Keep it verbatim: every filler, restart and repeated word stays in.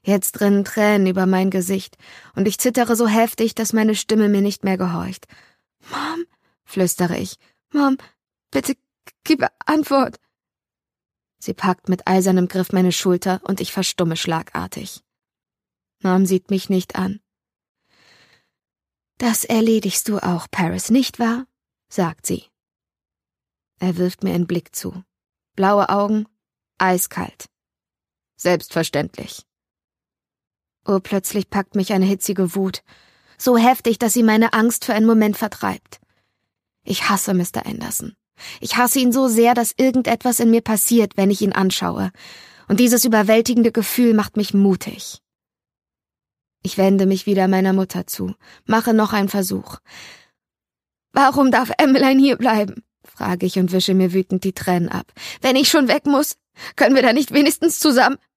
Jetzt rinnen Tränen über mein Gesicht und ich zittere so heftig, dass meine Stimme mir nicht mehr gehorcht. »Mom«, flüstere ich, »Mom, bitte gib Antwort.« Sie packt mit eisernem Griff meine Schulter und ich verstumme schlagartig. Mom sieht mich nicht an. »Das erledigst du auch, Paris, nicht wahr?«, sagt sie. Er wirft mir einen Blick zu. Blaue Augen, eiskalt. Selbstverständlich. Urplötzlich packt mich eine hitzige Wut, so heftig, dass sie meine Angst für einen Moment vertreibt. Ich hasse Mister Anderson. Ich hasse ihn so sehr, dass irgendetwas in mir passiert, wenn ich ihn anschaue. Und dieses überwältigende Gefühl macht mich mutig. Ich wende mich wieder meiner Mutter zu, mache noch einen Versuch. »Warum darf Emmeline hier bleiben?«, frage ich und wische mir wütend die Tränen ab. »Wenn ich schon weg muss, können wir da nicht wenigstens zusammen?«